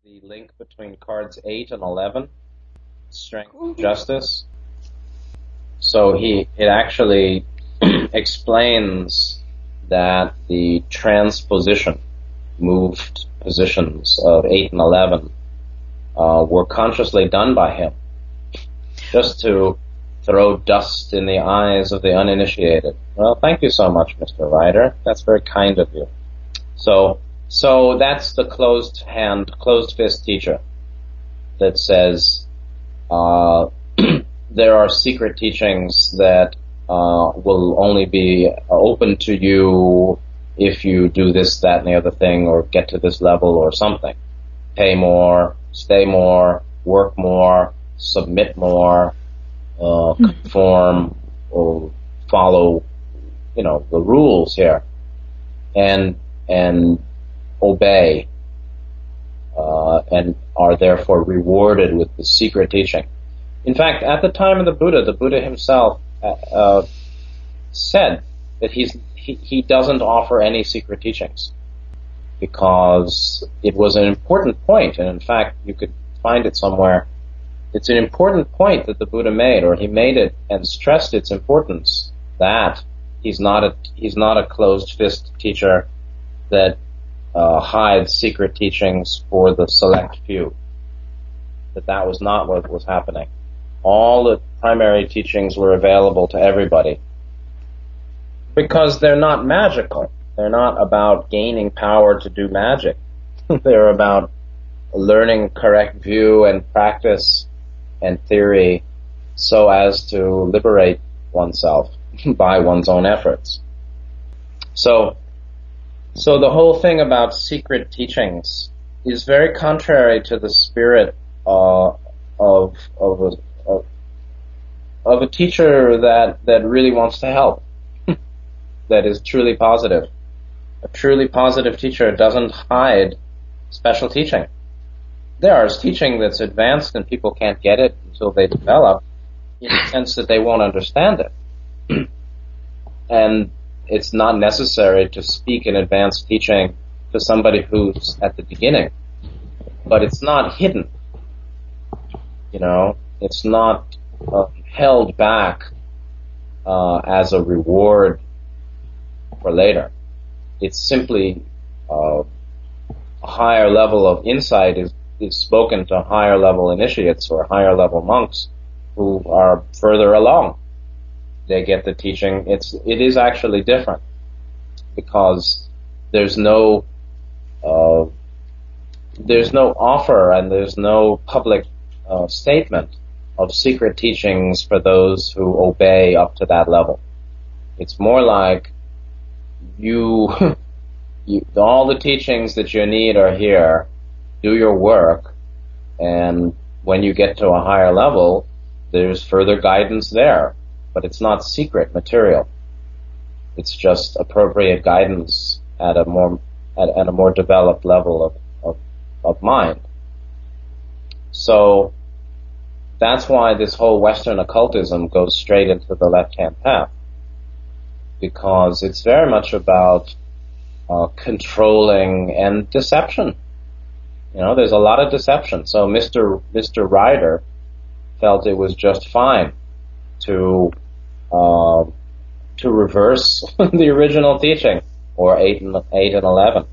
the link between cards 8 and 11, strength and justice. So it actually explains that the transposition, moved positions of 8 and 11 were consciously done by him, just to throw dust in the eyes of the uninitiated. Well, thank you so much, Mr. Ryder. That's very kind of you. So that's the closed hand, closed fist teacher that says there are secret teachings that will only be open to you if you do this, that, and the other thing, or get to this level or something. Pay more, stay more, work more, submit more, conform, or follow, the rules here, and obey, and are therefore rewarded with the secret teaching. In fact, at the time of the Buddha himself said that he doesn't offer any secret teachings because it was an important point, and in fact, you could find it somewhere. It's an important point that the Buddha made, or he made it and stressed its importance, that he's not a closed fist teacher that hides secret teachings for the select few. That was not what was happening. All the primary teachings were available to everybody because they're not magical. They're not about gaining power to do magic. They're about learning correct view and practice and theory so as to liberate oneself by one's own efforts. So the whole thing about secret teachings is very contrary to the spirit of a teacher that really wants to help, that is truly positive. A truly positive teacher doesn't hide special teaching. There is teaching that's advanced and people can't get it until they develop, in the sense that they won't understand it. And it's not necessary to speak an advanced teaching to somebody who's at the beginning. But it's not hidden. It's not held back as a reward for later. It's simply a higher level of insight is spoken to higher level initiates or higher level monks who are further along. They get the teaching. It is actually different because there's no offer and there's no public statement of secret teachings for those who obey up to that level. It's more like all the teachings that you need are here. Do your work, and when you get to a higher level, there's further guidance there. But it's not secret material. It's just appropriate guidance at a more developed level of mind. So that's why this whole Western occultism goes straight into the left-hand path, because it's very much about controlling and deception. There's a lot of deception. So Mr. Ryder felt it was just fine to reverse the original teaching, or 8 and 11.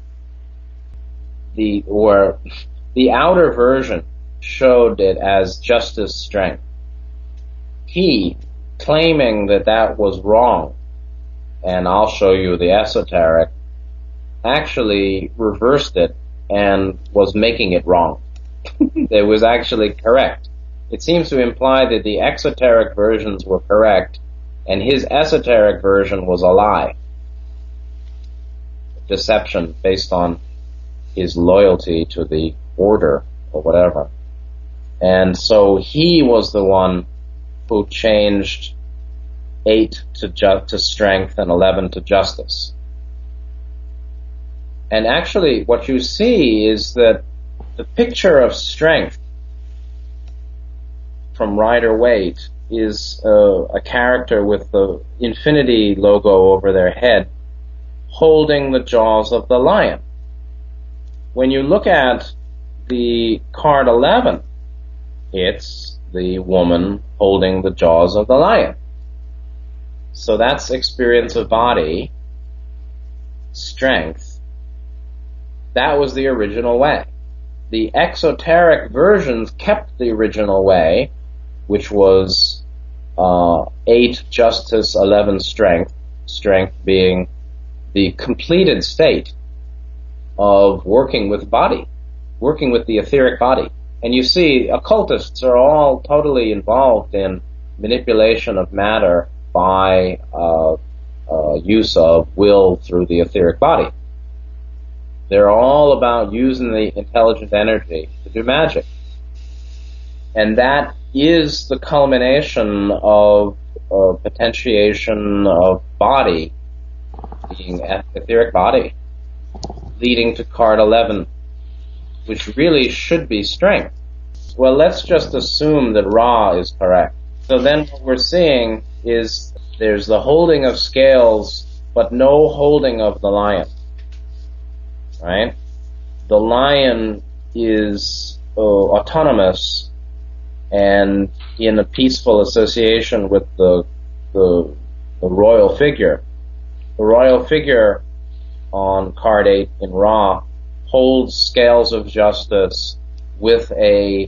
The outer version showed it as justice strength. He, claiming that was wrong, and I'll show you the esoteric, actually reversed it and was making it wrong. It was actually correct. It seems to imply that the exoteric versions were correct and his esoteric version was a lie. Deception based on his loyalty to the order or whatever. And so he was the one who changed 8 to strength and 11 to justice. And actually what you see is that the picture of strength from Rider-Waite is a character with the infinity logo over their head holding the jaws of the lion. When you look at the card 11, it's the woman holding the jaws of the lion. So that's experience of body, strength. That was the original way. The exoteric versions kept the original way, which was 8 justice, 11 strength, strength being the completed state of working with body, working with the etheric body. And you see, occultists are all totally involved in manipulation of matter by use of will through the etheric body. They're all about using the intelligent energy to do magic. And that is the culmination of potentiation of body, being etheric body, leading to card 11, which really should be strength. Well, let's just assume that Ra is correct. So then what we're seeing is there's the holding of scales, but no holding of the lion. Right? The lion is autonomous and in a peaceful association with the royal figure. The royal figure on card 8 in Ra holds scales of justice with a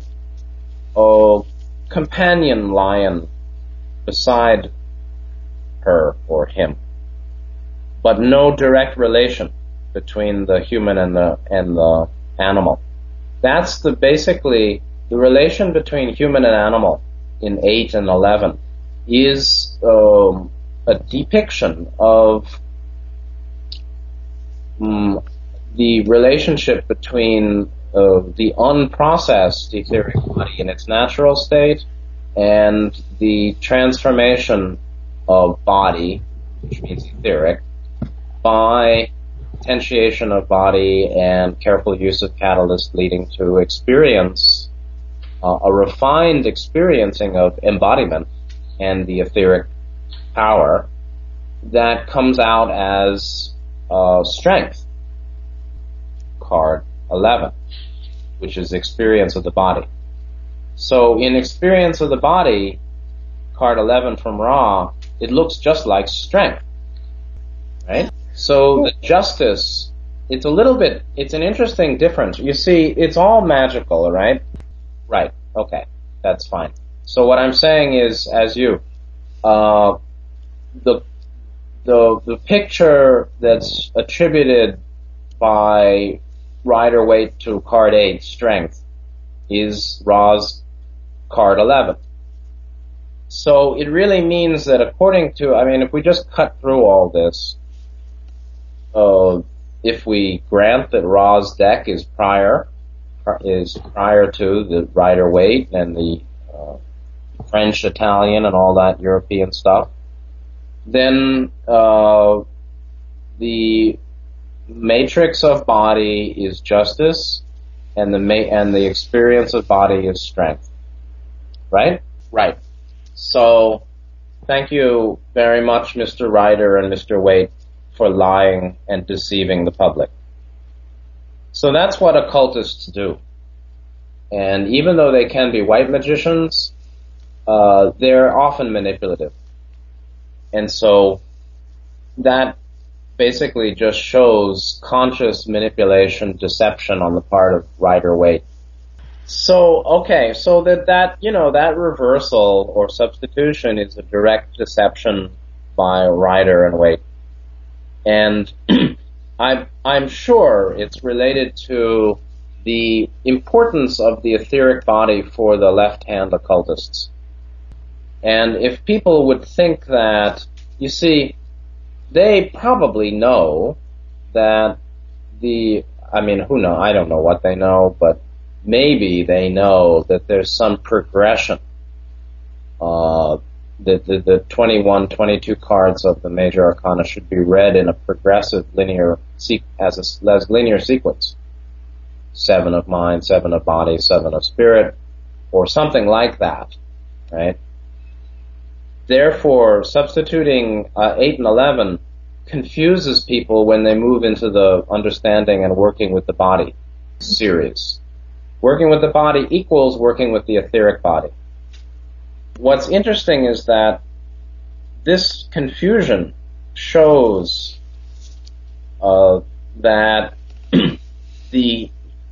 companion lion beside her or him, but no direct relation between the human and the animal. That's basically the relation between human and animal in 8 and 11 is a depiction of the relationship between the unprocessed etheric body in its natural state and the transformation of body, which means etheric, by potentiation of body and careful use of catalyst leading to experience, a refined experiencing of embodiment and the etheric power that comes out as strength, card 11, which is experience of the body. So in experience of the body, card 11 from Ra, it looks just like strength, right? So the justice, it's an interesting difference. You see, it's all magical, right? Right, okay, that's fine. So what I'm saying is, the picture that's attributed by Rider-Waite to card 8, strength, is Ra's card 11. So it really means that according to, if we just cut through all this, if we grant that Ra's deck is prior to the Rider-Waite and the French, Italian, and all that European stuff, then the matrix of body is justice, and the experience of body is strength. Right? Right. So, thank you very much, Mr. Rider and Mr. Waite, for lying and deceiving the public. So that's what occultists do. And even though they can be white magicians, they're often manipulative. And so that basically just shows conscious manipulation, deception on the part of Rider-Waite. So, okay, so that reversal or substitution is a direct deception by Rider and Waite. And I'm sure it's related to the importance of the etheric body for the left-hand occultists. And if people would think that, you see, they probably know that who knows? I don't know what they know, but maybe they know that there's some progression. The 21, 22 cards of the major arcana should be read in a progressive linear as linear sequence. 7 of mind, 7 of body, 7 of spirit, or something like that, right? Therefore, substituting 8 and 11 confuses people when they move into the understanding and working with the body series. Working with the body equals working with the etheric body. What's interesting is that this confusion shows that the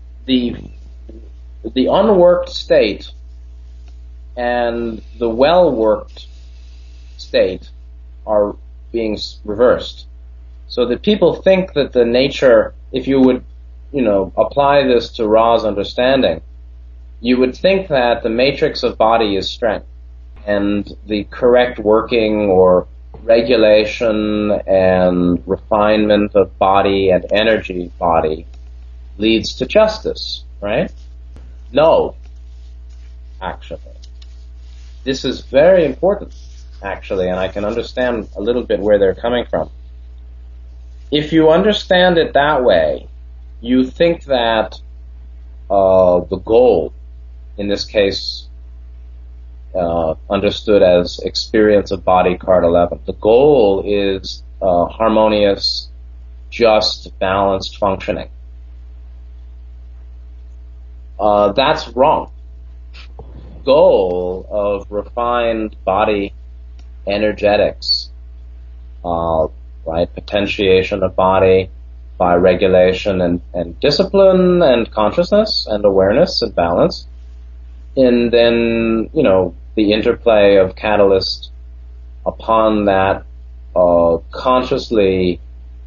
unworked state and the well-worked state are being reversed. So that people think that the nature, if you would, apply this to Ra's understanding, you would think that the matrix of body is strength, and the correct working or regulation and refinement of body and energy body leads to justice, right? No, actually. This is very important, actually, and I can understand a little bit where they're coming from. If you understand it that way, you think that the goal, in this case, understood as experience of body, card 11. The goal is harmonious, just, balanced functioning. That's wrong. Goal of refined body energetics, right? Potentiation of body by regulation and discipline and consciousness and awareness and balance. And then, the interplay of catalyst upon that consciously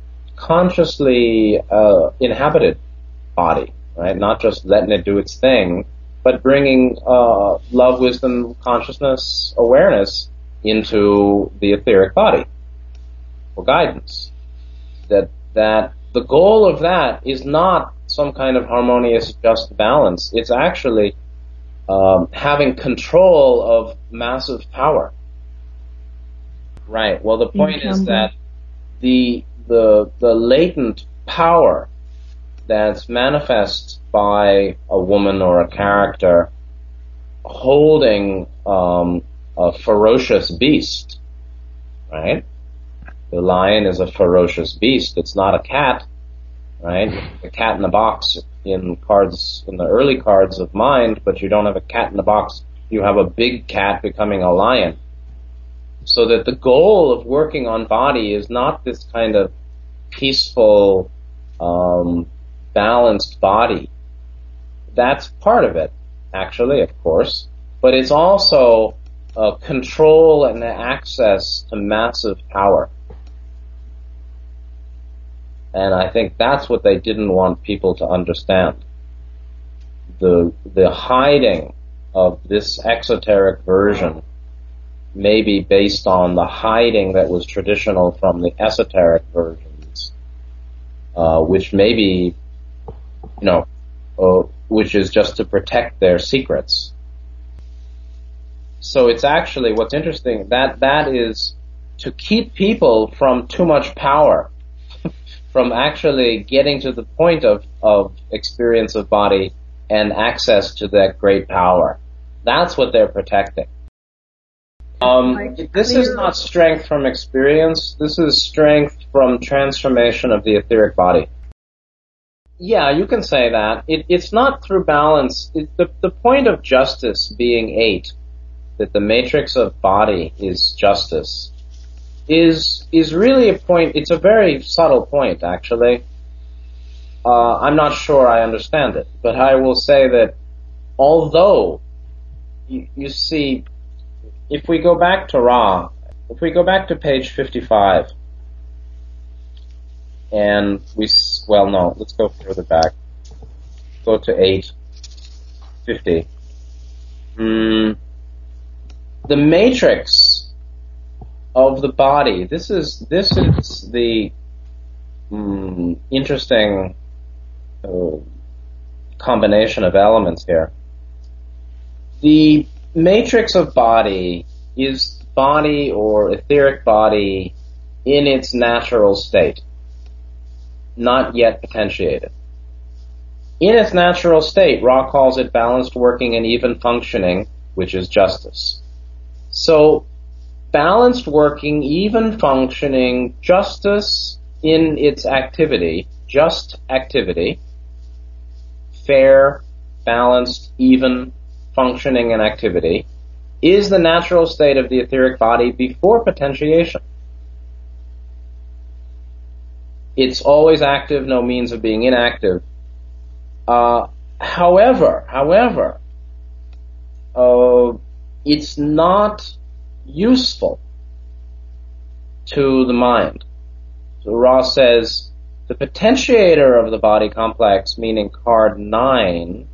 inhabited body, right? Not just letting it do its thing, but bringing love, wisdom, consciousness, awareness into the etheric body for guidance. That the goal of that is not some kind of harmonious, just balance. It's actually having control of massive power. Right. Well, the point is that the latent power that's manifest by a woman or a character holding a ferocious beast, right? The lion is a ferocious beast. It's not a cat, right? A cat in the box in the early cards of mind, but you don't have a cat in the box. You have a big cat becoming a lion. So that the goal of working on body is not this kind of peaceful, balanced body. That's part of it, actually, of course. But it's also control and access to massive power. And I think that's what they didn't want people to understand. The hiding of this exoteric version may be based on the hiding that was traditional from the esoteric versions, which may be, which is just to protect their secrets. So it's actually, what's interesting, that is to keep people from too much power, from actually getting to the point of experience of body and access to that great power. That's what they're protecting. This is not strength from experience. This is strength from transformation of the etheric body. Yeah, you can say that. It's not through balance. The point of justice being 8, that the matrix of body is justice, is really a point. It's a very subtle point, actually. I'm not sure I understand it, but I will say that although you see, if we go back to Ra, if we go back to page 55, and let's go further back. Go to 8:50. The matrix of the body. This is the interesting combination of elements here. The matrix of body is body or etheric body in its natural state, not yet potentiated. In its natural state, Ra calls it balanced working and even functioning, which is justice. So, balanced working, even functioning, justice in its activity, just activity, fair, balanced, even functioning and activity is the natural state of the etheric body before potentiation. It's always active, no means of being inactive. However, it's not useful to the mind. So Ross says, the potentiator of the body complex, meaning card 9,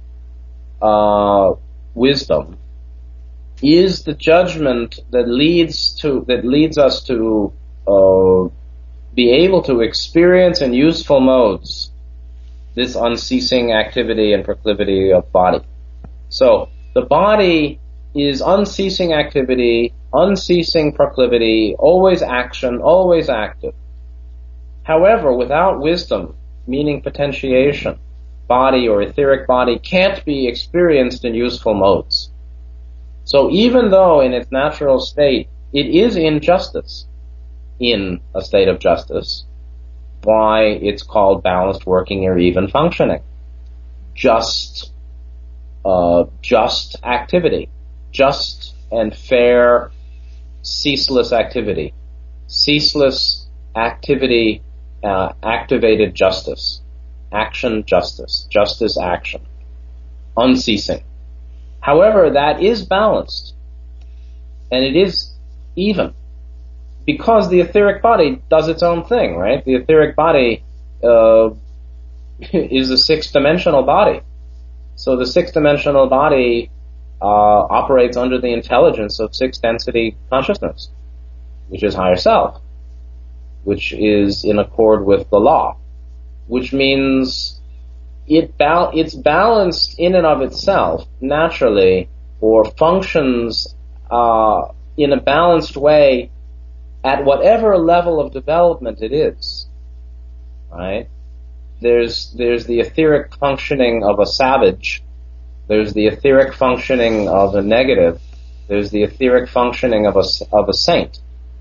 wisdom, is the judgment that leads us to be able to experience in useful modes this unceasing activity and proclivity of body. So the body is unceasing activity, unceasing proclivity, always action, always active. However, without wisdom, meaning potentiation, body or etheric body can't be experienced in useful modes. So even though in its natural state it is in justice, in a state of justice, why it's called balanced working or even functioning. Just activity, just and fair, ceaseless activity, activated justice, action, justice, action, unceasing. However, that is balanced, and it is even, because the etheric body does its own thing, right? The etheric body is a six-dimensional body. So the six-dimensional body operates under the intelligence of six-density consciousness, which is higher self, which is in accord with the law, which means it's balanced in and of itself naturally, or functions in a balanced way at whatever level of development it is, right? There's the etheric functioning of a savage, there's the etheric functioning of a negative, there's the etheric functioning of a saint.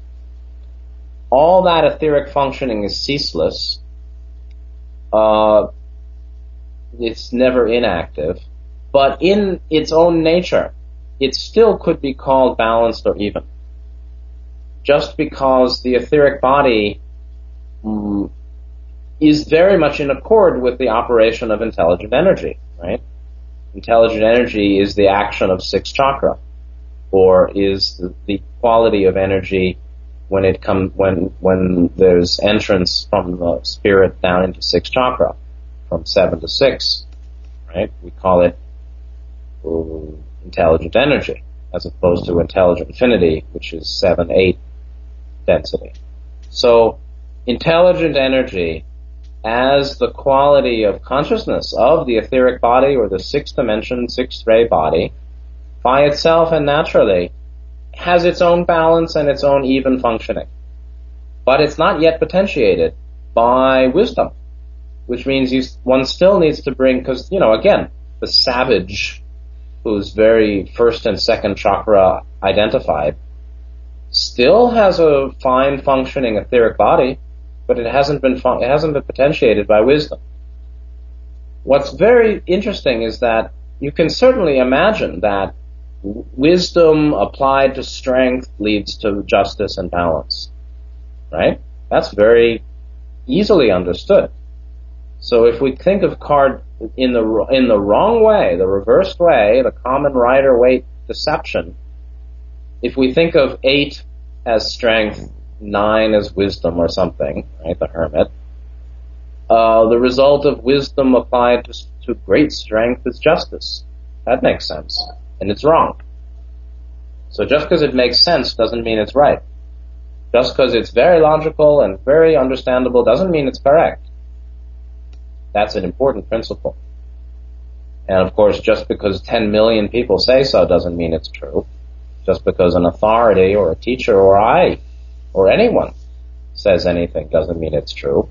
All that etheric functioning is ceaseless. It's never inactive, but in its own nature, it still could be called balanced or even. Just because the etheric body is very much in accord with the operation of intelligent energy, right? Intelligent energy is the action of sixth chakra, or is the quality of energy when there's entrance from the spirit down into sixth chakra, from 7 to 6, right? We call it intelligent energy, as opposed to intelligent infinity, which is 7, 8 density. So intelligent energy as the quality of consciousness of the etheric body or the sixth dimension, sixth ray body, by itself and naturally has its own balance and its own even functioning. But it's not yet potentiated by wisdom, which means one still needs to bring, because, again, the savage, who's very first and second chakra identified, still has a fine functioning etheric body, but it hasn't been potentiated by wisdom. What's very interesting is that you can certainly imagine that wisdom applied to strength leads to justice and balance, right? That's very easily understood. So if we think of card in the wrong way, the reversed way, the common rider-weight deception, if we think of 8 as strength, 9 as wisdom or something, right, the hermit, the result of wisdom applied to great strength is justice. That makes sense. And it's wrong. So just because it makes sense doesn't mean it's right. Just because it's very logical and very understandable doesn't mean it's correct. That's an important principle. And of course, just because 10 million people say so doesn't mean it's true. Just because an authority or a teacher or I or anyone says anything doesn't mean it's true.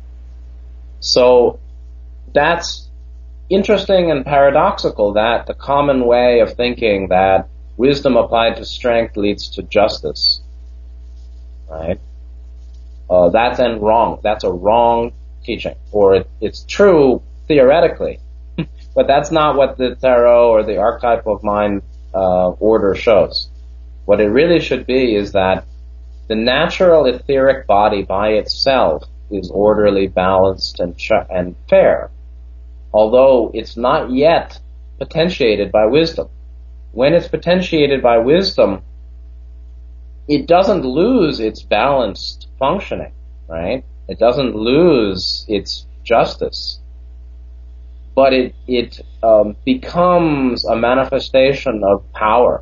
So that's interesting and paradoxical, that the common way of thinking that wisdom applied to strength leads to justice, right? That's wrong. That's a wrong teaching. Or it's true theoretically, But that's not what the tarot or the archetype of mind order shows. What it really should be is that the natural etheric body by itself is orderly, balanced, and fair, although it's not yet potentiated by wisdom. When it's potentiated by wisdom, it doesn't lose its balanced functioning, right? It doesn't lose its justice, but it becomes a manifestation of power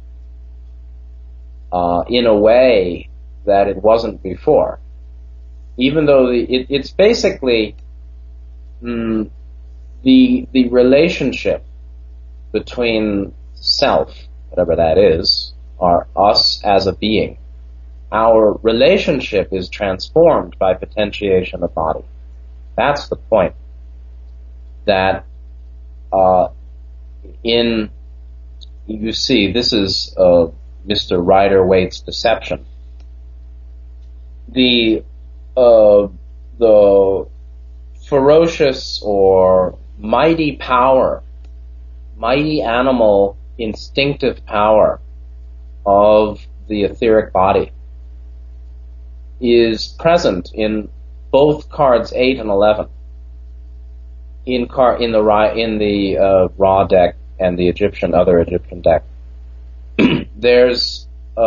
in a way that it wasn't before. Even though it's basically the relationship between self, whatever that is, or us as a being. Our relationship is transformed by potentiation of body. That's the point. That you see, this is Mr. Rider-Waite's deception. The ferocious or mighty power, mighty animal instinctive power of the etheric body is present in both cards 8 and 11 in the Ra deck and the other Egyptian deck. There's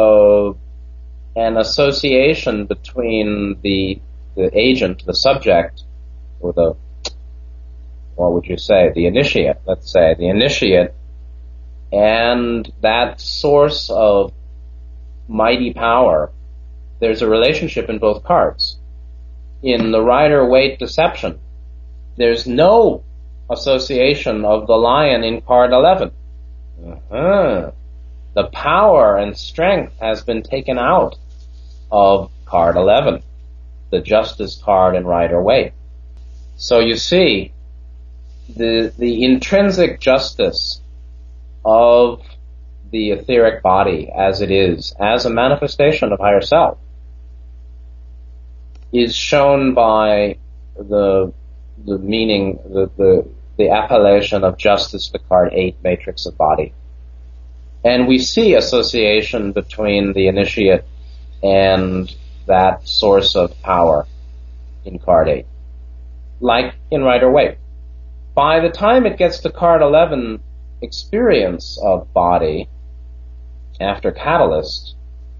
an association between the agent, the subject, or the initiate, let's say, the initiate, and that source of mighty power. There's a relationship in both cards. In the Rider-Waite deception, there's no association of the lion in card 11. The power and strength has been taken out of card 11, the justice card in Rider-Waite. So you see, the intrinsic justice of the etheric body as it is, as a manifestation of higher self, is shown by the meaning, the appellation of justice to card 8, matrix of body. And we see association between the initiate and that source of power in card 8, like in Rider-Waite. By the time it gets to card 11, experience of body, after Catalyst,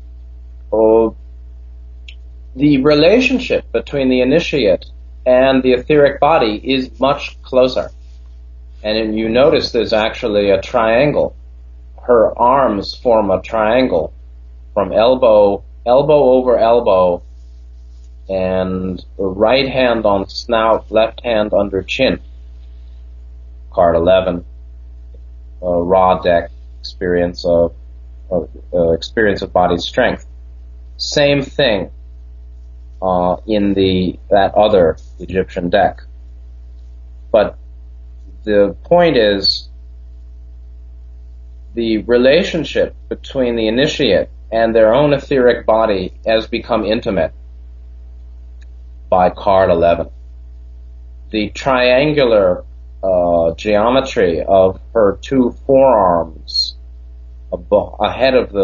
the relationship between the initiate and the etheric body is much closer. And you notice there's actually a triangle. Her arms form a triangle from elbow over elbow, and right hand on snout, left hand under chin. Card 11, Ra deck, experience of body strength. Same thing in that other Egyptian deck. But the point is, the relationship between the initiate and their own etheric body has become intimate by card 11. The triangular geometry of her two forearms ahead of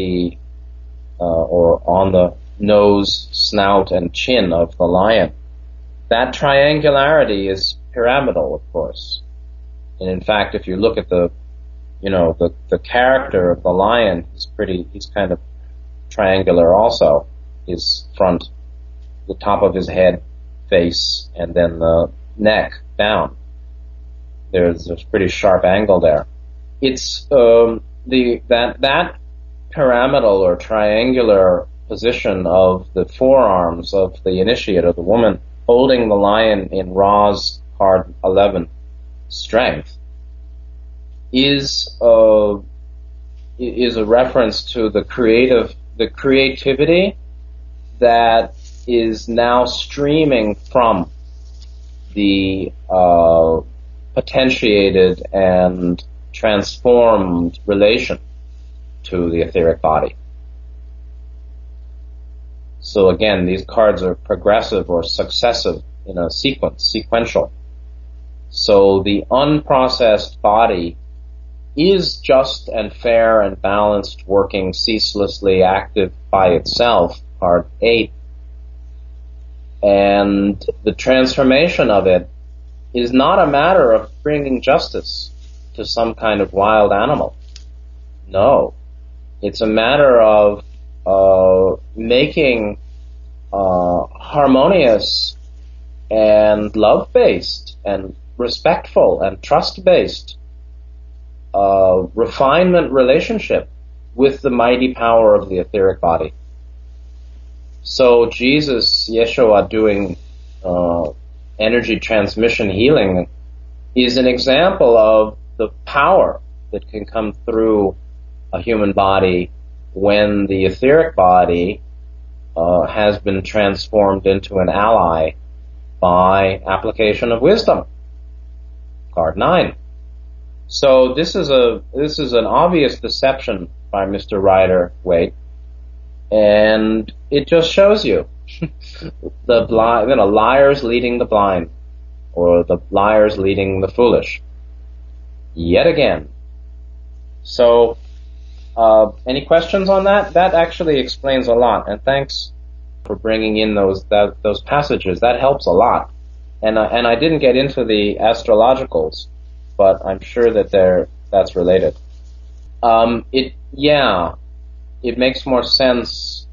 or on the nose, snout, and chin of the lion, that triangularity is pyramidal, of course. And in fact, if you look at the character of the lion, he's kind of triangular also. His front, the top of his head, face, and then the neck down. There's a pretty sharp angle there. It's that pyramidal or triangular position of the forearms of the initiate, of the woman holding the lion in Ra's card 11 strength, is a reference to the creativity that is now streaming from the potentiated and transformed relation to the etheric body. So again, these cards are progressive or successive in a sequence, sequential. So the unprocessed body is just and fair and balanced, working ceaselessly, active by itself, part 8. And the transformation of it is not a matter of bringing justice to some kind of wild animal. No. It's a matter of making harmonious and love-based and respectful and trust-based refinement relationship with the mighty power of the etheric body. So Jesus, Yeshua, doing energy transmission healing is an example of the power that can come through a human body when the etheric body has been transformed into an ally by application of wisdom. Card 9. So this is an obvious deception by Mr. Rider-Waite, and it just shows you the blind, liars leading the blind, or the liars leading the foolish. Yet again. So, any questions on that? That actually explains a lot, and thanks for bringing in those passages. That helps a lot. And I didn't get into the astrologicals, but I'm sure that that's related. It makes more sense.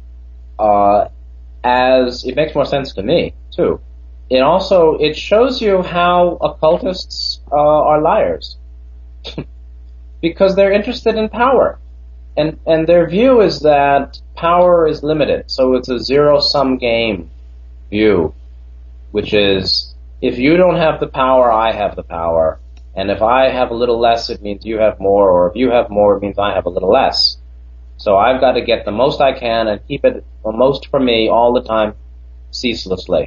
It makes more sense to me too. It shows you how occultists are liars, because they're interested in power, and their view is that power is limited. So it's a zero-sum game view, which is, if you don't have the power, I have the power. And if I have a little less, it means you have more, or if you have more, it means I have a little less. So I've got to get the most I can and keep it the most for me all the time, ceaselessly.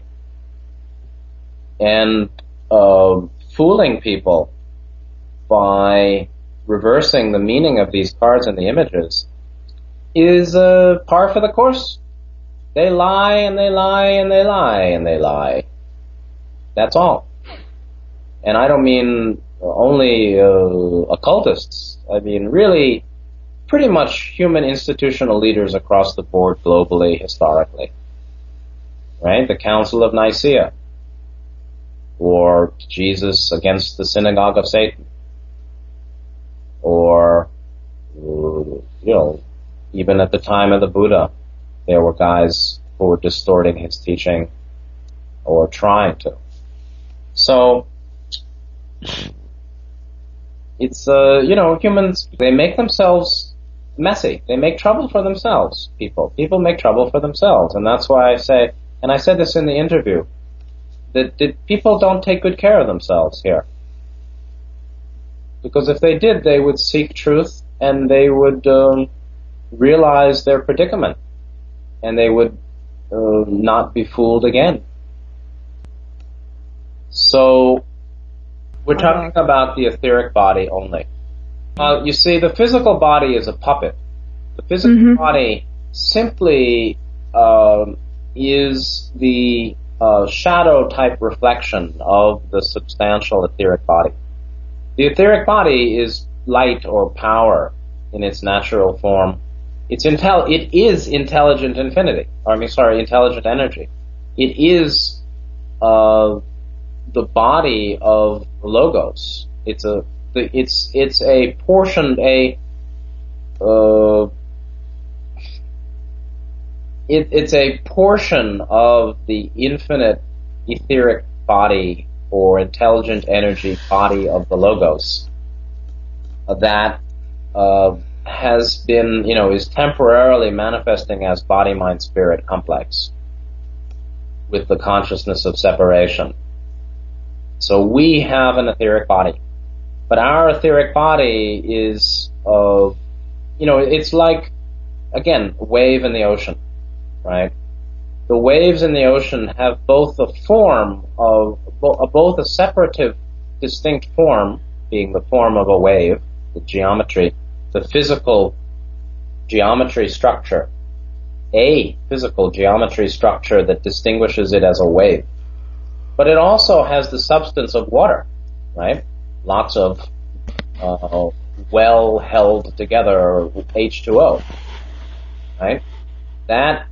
And fooling people by reversing the meaning of these cards and the images is par for the course. They lie and they lie and they lie and they lie. That's all. And I don't mean only occultists. I mean really pretty much human institutional leaders across the board globally, historically. Right? The Council of Nicaea. Or Jesus against the synagogue of Satan. Or, even at the time of the Buddha, there were guys who were distorting his teaching or trying to. So, it's, humans, they make themselves messy. They make trouble for themselves, people. People make trouble for themselves. And that's why I say, and I said this in the interview, that people don't take good care of themselves here. Because if they did, they would seek truth and they would realize their predicament. And they would not be fooled again. So, we're talking about the etheric body only. You see, the physical body is a puppet. The physical body simply is the shadow-type reflection of the substantial etheric body. The etheric body is light or power in its natural form. It is intelligent infinity. Intelligent energy. It is the body of Logos. It's a portion, it's a portion of the infinite etheric body or intelligent energy body of the Logos that has been, is temporarily manifesting as body-mind-spirit complex with the consciousness of separation. So we have an etheric body. But our etheric body is, it's like, again, a wave in the ocean, right? The waves in the ocean have both a form of, both a separative, distinct form, being the form of a wave, the geometry, the physical geometry structure, a physical geometry structure that distinguishes it as a wave. but it also has the substance of water, right? Lots of well held together H2O, right? That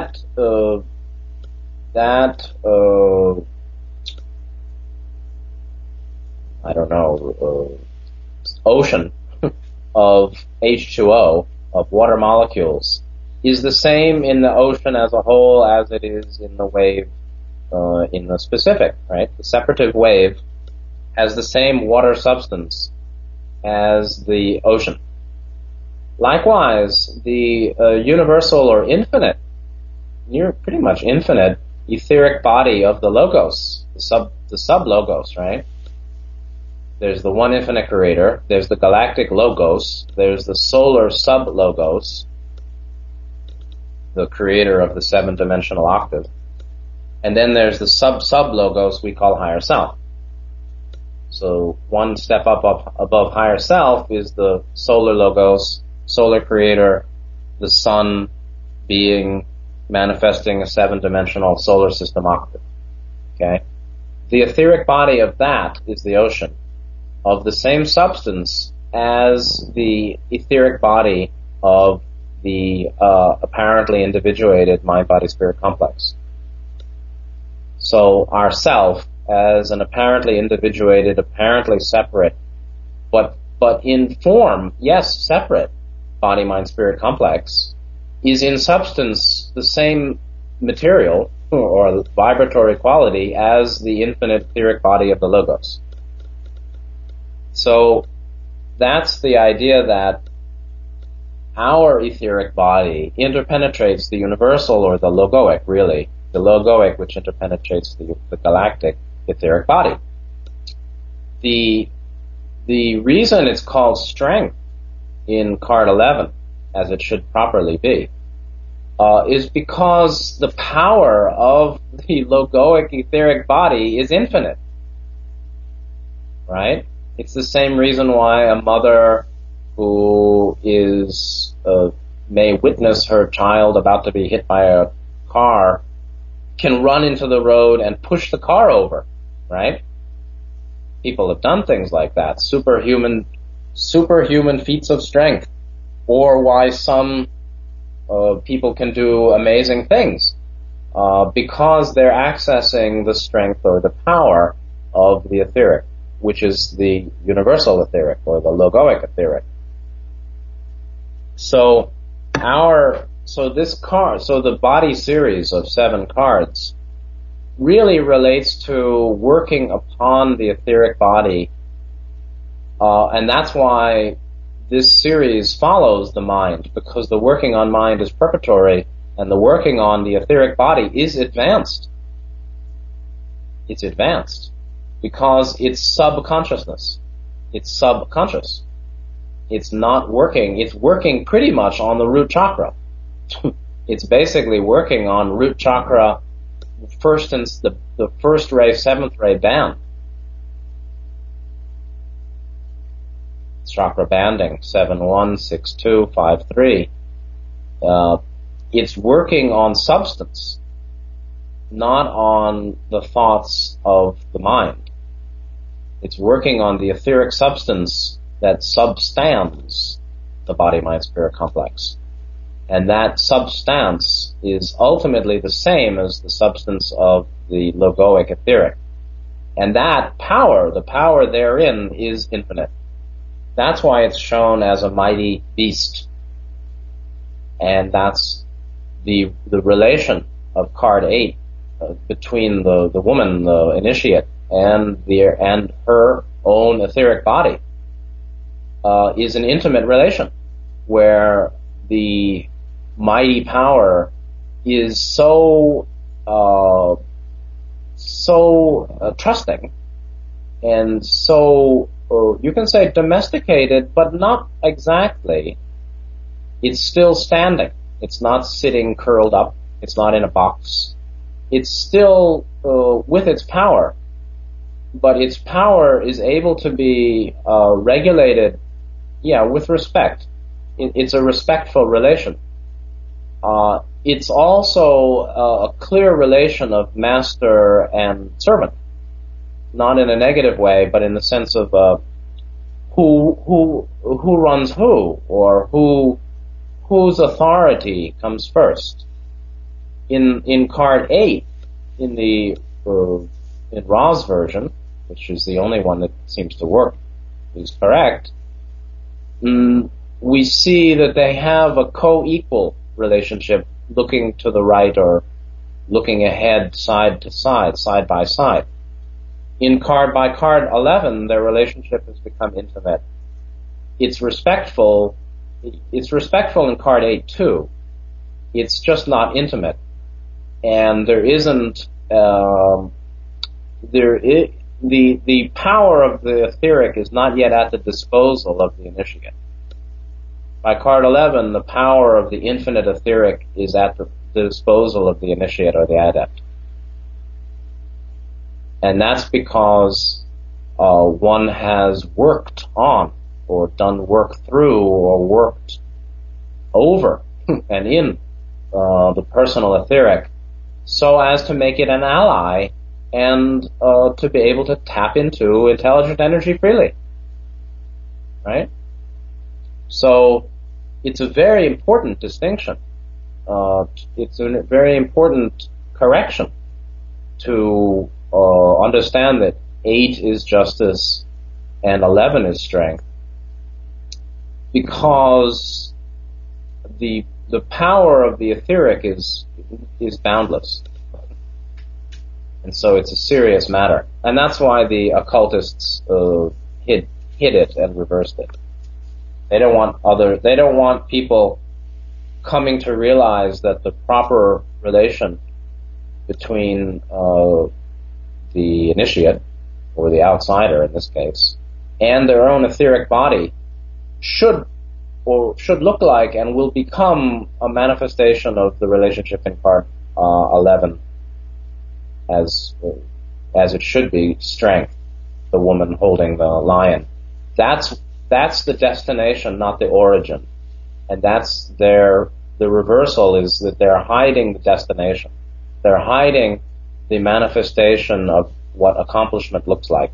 I don't know, ocean of H2O, of water molecules, is the same in the ocean as a whole as it is in the wave in the specific, right? The separative wave has the same water substance as the ocean. Likewise, the universal or infinite, pretty much infinite etheric body of the logos, the sub-logos, right? There's the one infinite creator, there's the galactic logos, there's the solar sub-logos, the creator of the 7-dimensional octave, and then there's the sub-sub-logos we call higher self. So one step up above higher self is the solar logos, solar creator, the sun being manifesting a 7-dimensional solar system octave. Okay? The etheric body of that is the ocean, of the same substance as the etheric body of the apparently individuated mind-body-spirit complex. So our self, as an apparently individuated, apparently separate, but in form, yes, separate body-mind-spirit complex, is in substance the same material or vibratory quality as the infinite etheric body of the logos. So that's the idea that our etheric body interpenetrates the universal or the logoic, really, the logoic which interpenetrates the galactic etheric body. The reason it's called strength in card 11, as it should properly be, is because the power of the logoic etheric body is infinite, right? It's the same reason why a mother who may witness her child about to be hit by a car can run into the road and push the car over, right? People have done things like that, superhuman feats of strength, or why some people can do amazing things because they're accessing the strength or the power of the etheric, which is the universal etheric or the logoic etheric. So the body series of 7 cards really relates to working upon the etheric body, and that's why this series follows the mind, because the working on mind is preparatory and the working on the etheric body is advanced. It's advanced because it's subconsciousness. It's subconscious. It's not working. It's working pretty much on the root chakra. It's basically working on root chakra, the first ray, 7th ray band. Chakra banding, 7-1, 6-2, 5-3. It's working on substance, not on the thoughts of the mind. It's working on the etheric substance that substands the body-mind-spirit complex. And that substance is ultimately the same as the substance of the logoic etheric. And that power, the power therein, is infinite. That's why it's shown as a mighty beast. And that's the relation of card 8 between the woman, the initiate, and her own etheric body is an intimate relation where the mighty power is so trusting and so, you can say domesticated, but not exactly. It's still standing. It's not sitting curled up. It's not in a box. It's still with its power, but its power is able to be regulated, with respect. It's a respectful relation. it's also a clear relation of master and servant, not in a negative way, but in the sense of who runs who, or whose authority comes first. In card 8, in Ra's version, which is the only one that seems to work, is correct, we see that they have a co-equal relationship, looking to the right or looking ahead, side to side, side by side. In card 11, their relationship has become intimate. It's respectful in card 8 too. It's just not intimate. And there isn't, the power of the etheric is not yet at the disposal of the initiate. By card 11, the power of the infinite etheric is at the disposal of the initiate or the adept. And that's because one has worked on, or done work through, or worked over and in the personal etheric, so as to make it an ally and to be able to tap into intelligent energy freely. Right? So it's a very important distinction. It's a very important correction to understand that 8 is justice and 11 is strength, because the power of the etheric is boundless. And so it's a serious matter. And that's why the occultists hid it and reversed it. They don't want people coming to realize that the proper relation between the initiate, or the outsider in this case, and their own etheric body should look like and will become a manifestation of the relationship in part 11, as it should be, strength, the woman holding the lion. That's the destination, not the origin. And that's the reversal is that they're hiding the destination. They're hiding the manifestation of what accomplishment looks like.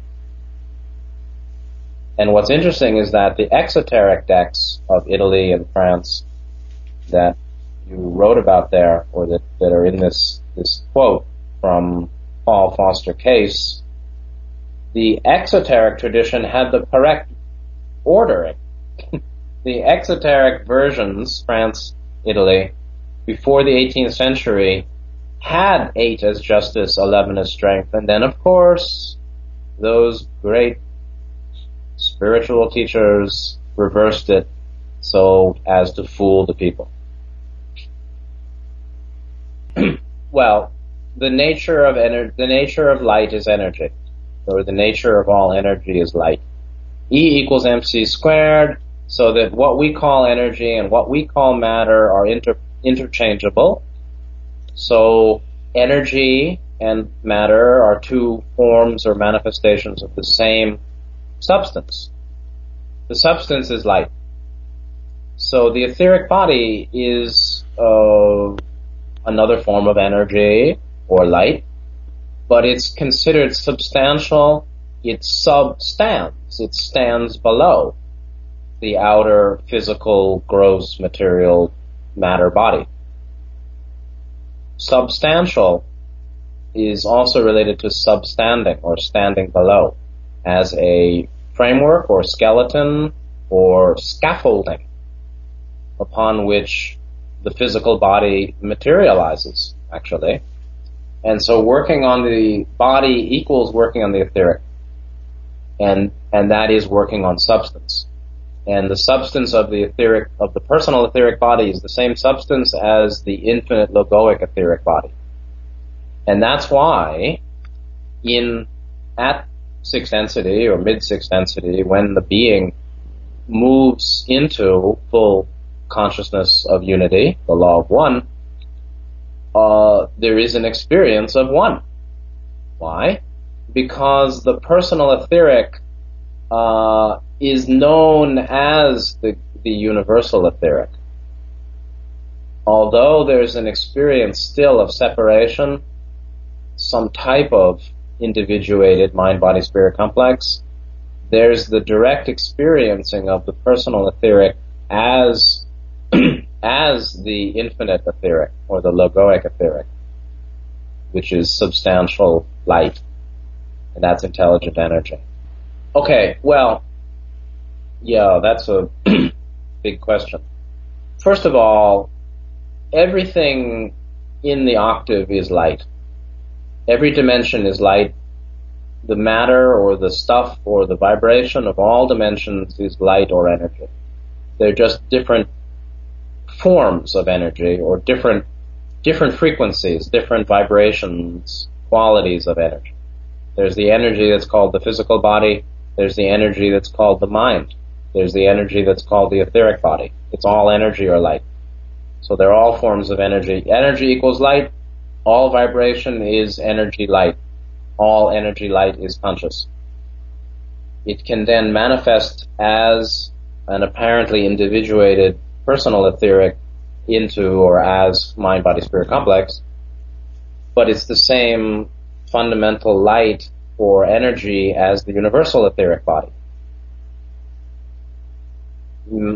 And what's interesting is that the exoteric decks of Italy and France that you wrote about there, or that are in this quote from Paul Foster Case, the exoteric tradition had the correct ordering. The exoteric versions, France, Italy, before the 18th century, had 8 as justice, 11 as strength, and then, of course, those great spiritual teachers reversed it so as to fool the people. Well, the nature of light is energy, or the nature of all energy is light. E equals mc squared, so that what we call energy and what we call matter are interchangeable. So energy and matter are two forms or manifestations of the same substance. The substance is light. So the etheric body is another form of energy or light, but it's considered substantial. It substands. It stands below the outer physical, gross, material matter body. Substantial is also related to substanding, or standing below, as a framework or skeleton or scaffolding upon which the physical body materializes, actually. And so working on the body equals working on the etheric. And that is working on substance. And the substance of the etheric, of the personal etheric body, is the same substance as the infinite logoic etheric body. And that's why at sixth density or mid-sixth density, when the being moves into full consciousness of unity, the law of one, there is an experience of one. Why? Because the personal etheric is known as the universal etheric. although there's an experience still of separation, some type of individuated mind-body-spirit complex, there's the direct experiencing of the personal etheric as as the infinite etheric, or the logoic etheric, which is substantial light, and that's intelligent energy. Okay, well, yeah, that's a big question. First of all, everything in the octave is light. Every dimension is light. The matter or the stuff or the vibration of all dimensions is light or energy. They're just different forms of energy, or different frequencies, different vibrations, qualities of energy. There's the energy that's called the physical body. There's the energy that's called the mind. There's the energy that's called the etheric body. It's all energy or light. So they're all forms of energy. Energy equals light. All vibration is energy light. All energy light is conscious. It can then manifest as an apparently individuated personal etheric into or as mind-body-spirit complex, but it's the same fundamental light or energy as the universal etheric body. And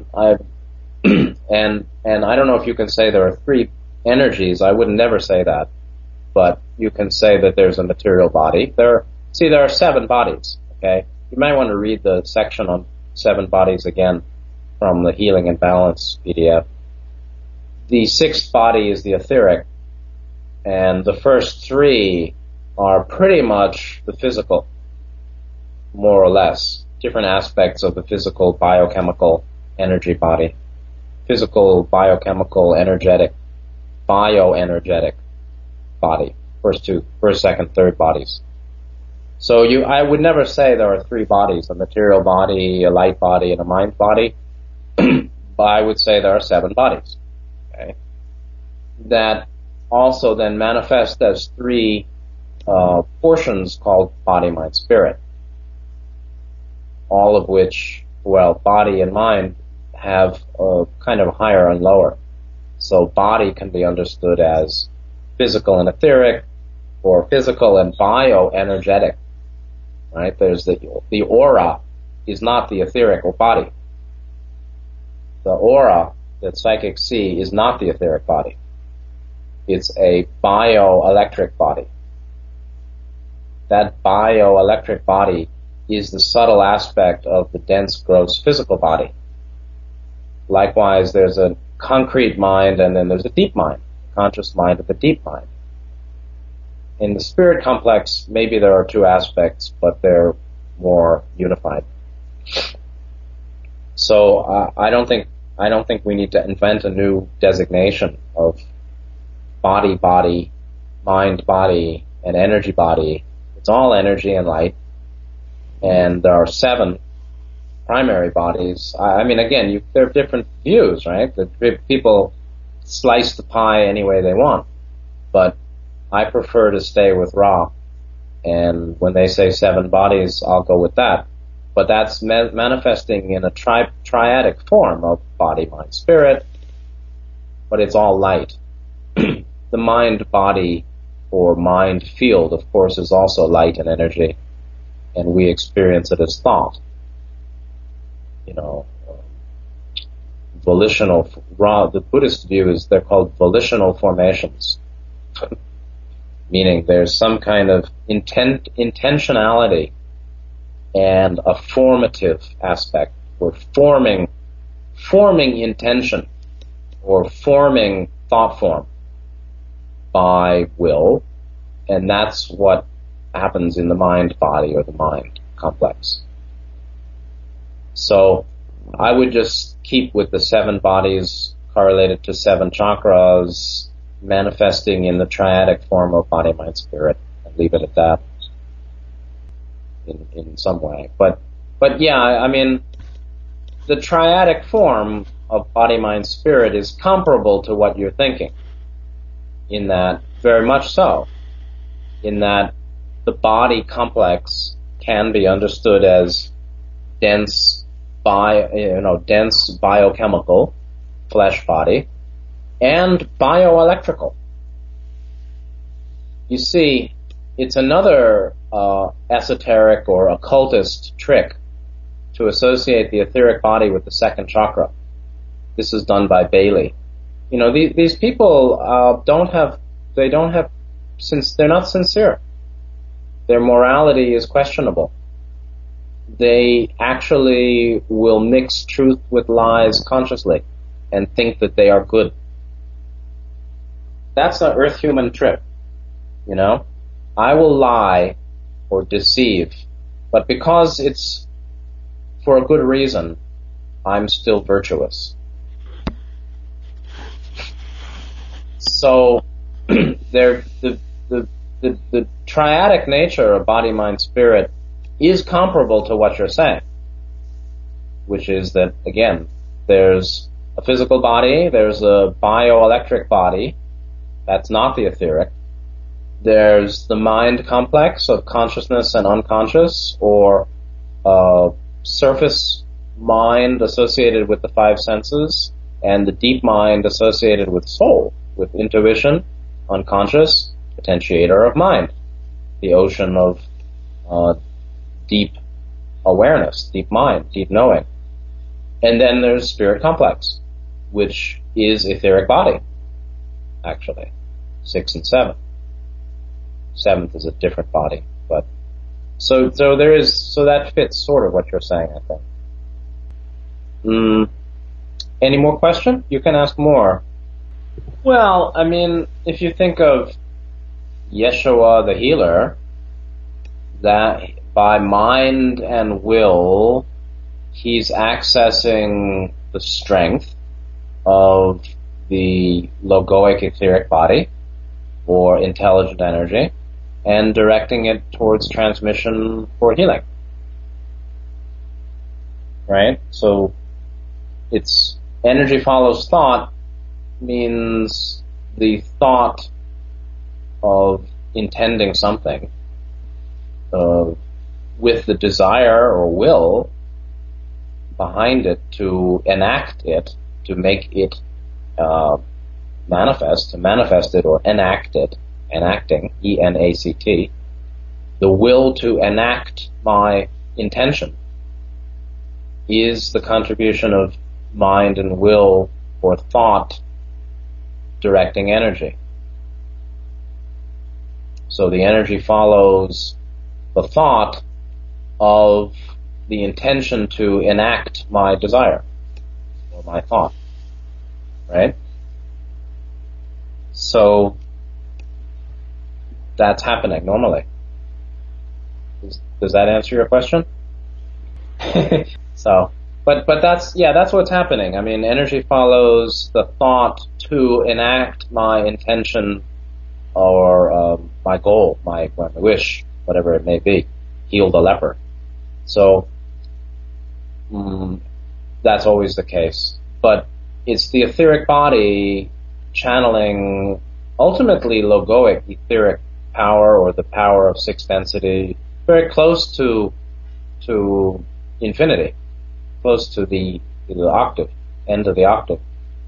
I don't know if you can say there are three energies. I would never say that, but you can say that there's a material body. There are 7 bodies. Okay, you might want to read the section on 7 bodies again from the Healing and Balance PDF. The 6th body is the etheric, and the first 3 are pretty much the physical, more or less, different aspects of the physical, biochemical, energy body. Physical, biochemical, energetic, bioenergetic body. First, 2nd, 3rd bodies. So I would never say there are 3 bodies, a material body, a light body, and a mind body. But I would say there are 7 bodies. Okay? That also then manifest as 3 portions called body, mind, spirit. All of which, well, body and mind have a kind of higher and lower. So body can be understood as physical and etheric, or physical and bioenergetic. Right? There's the aura is not the etheric or body. The aura that psychics see is not the etheric body. It's a bioelectric body. That bioelectric body is the subtle aspect of the dense, gross physical body. Likewise, there's a concrete mind, and then there's a deep mind, a conscious mind of the deep mind. In the spirit complex, maybe there are 2 aspects, but they're more unified. So I don't think we need to invent a new designation of body, mind, body, and energy body. It's all energy and light. And there are 7 primary bodies. I mean, again, there are different views, right? People slice the pie any way they want. But I prefer to stay with Ra. And when they say 7 bodies, I'll go with that. But that's manifesting in a triadic form of body, mind, spirit. But it's all light. The mind, body, or mind field, of course, is also light and energy. And we experience it as thought. Volitional, the Buddhist view is they're called volitional formations. Meaning there's some kind of intentionality and a formative aspect. We're forming intention or forming thought form by will, and that's what happens in the mind body or the mind complex. So I would just keep with the 7 bodies correlated to 7 chakras manifesting in the triadic form of body, mind, spirit, and leave it at that in some way. But yeah, I mean, the triadic form of body, mind, spirit is comparable to what you're thinking. In that, very much so, in that the body complex can be understood as dense biochemical flesh body, and bioelectrical. You see, it's another esoteric or occultist trick to associate the etheric body with the second chakra. This is done by Bailey. You know, these people since they're not sincere. Their morality is questionable. They actually will mix truth with lies consciously and think that they are good. That's an earth human trip, you know? I will lie or deceive, but because it's for a good reason, I'm still virtuous. So, the triadic nature of body, mind, spirit is comparable to what you're saying, which is that, again, there's a physical body, there's a bioelectric body, that's not the etheric. There's the mind complex of consciousness and unconscious, or surface mind associated with the five senses, and the deep mind associated with soul, with intuition, unconscious, potentiator of mind, the ocean of deep awareness, deep mind, deep knowing. And then there's spirit complex, which is etheric body, actually, 6 and 7. 7th is a different body, but so that fits sort of what you're saying, I think. Any more question? You can ask more. Well, I mean, if you think of Yeshua the healer, that by mind and will, he's accessing the strength of the logoic etheric body, or intelligent energy, and directing it towards transmission for healing. Right? So, it's energy follows thought means the thought of intending something with the desire or will behind it to enact it, to make it manifest it or enact it, enacting, E-N-A-C-T, the will to enact my intention is the contribution of mind and will or thought directing energy. So the energy follows the thought of the intention to enact my desire or my thought, right? So that's happening normally. Does that answer your question? So, but that's what's happening. I mean, energy follows the thought to enact my intention or my goal, my wish, whatever it may be. Heal the leper. So that's always the case. But it's the etheric body channeling ultimately logoic etheric power, or the power of sixth density, very close to infinity, close to the octave, end of the octave.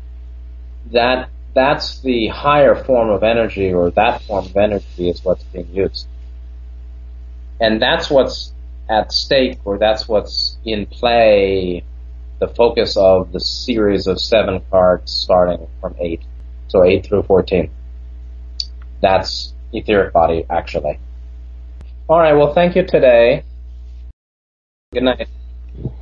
That's the higher form of energy, or that form of energy is what's being used. And that's what's at stake, or that's what's in play, the focus of the series of 7 cards starting from 8. So 8 through 14. That's etheric body, actually. Alright, well, thank you today. Good night.